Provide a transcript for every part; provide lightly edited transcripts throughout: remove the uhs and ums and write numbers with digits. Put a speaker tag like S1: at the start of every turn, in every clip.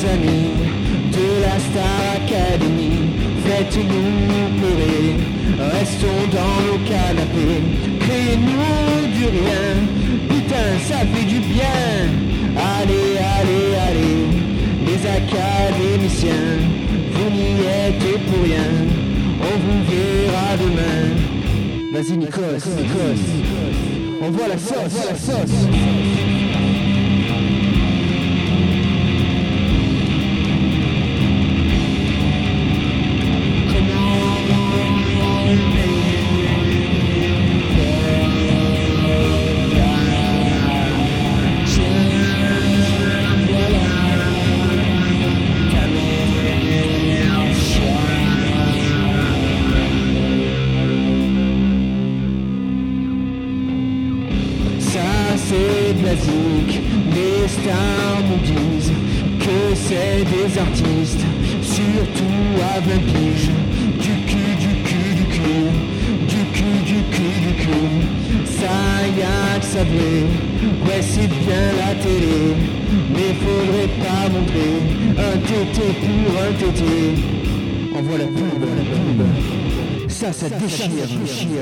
S1: amis de la Star Academy, faites-nous pleurer, restons dans nos canapés, créez-nous du rien, putain ça fait du bien. Allez, allez, allez, les académiciens, vous n'y êtes pour rien, on vous verra demain. Vas-y Nikos, on voit la sauce. C'est de la zik, les stars nous disent que c'est des artistes, surtout à 20 piges. Du cul, ça y a que ça vrai, ouais c'est bien la télé, mais faudrait pas montrer un tété pour un tété. Envoie la pub, ça déchire.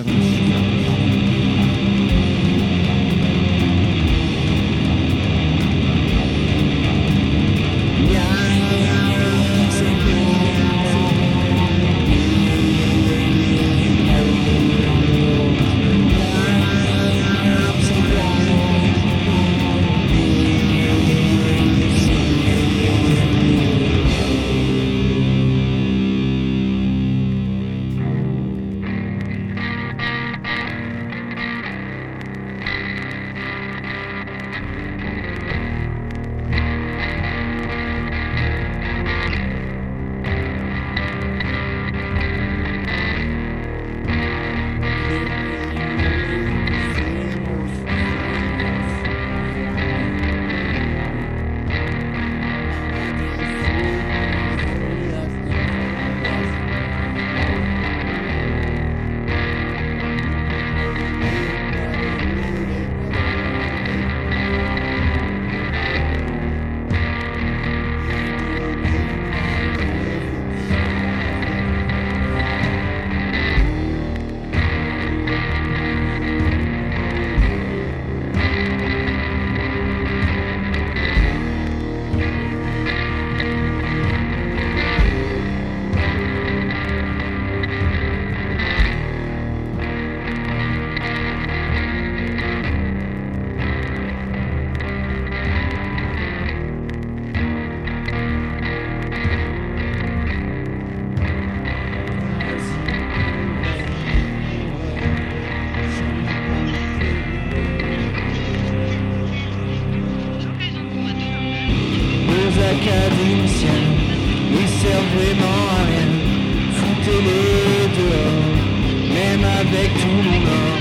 S1: Académiciens, ils servent vraiment à rien. Foutez-les dehors, même avec tout mon or.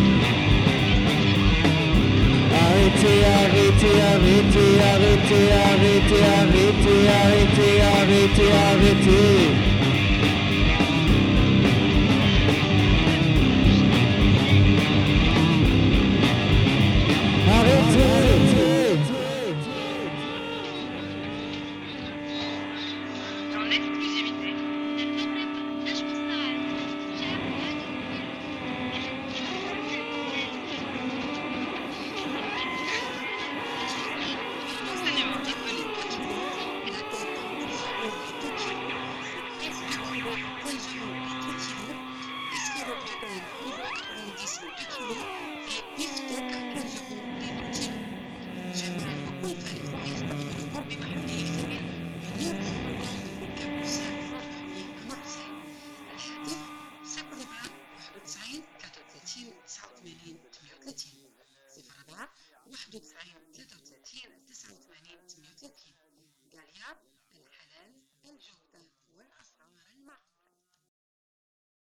S1: Arrêtez, arrêtez, arrêtez, arrêtez, arrêtez, arrêtez, arrêtez, arrêtez, arrêtez.
S2: صفر 4 91 38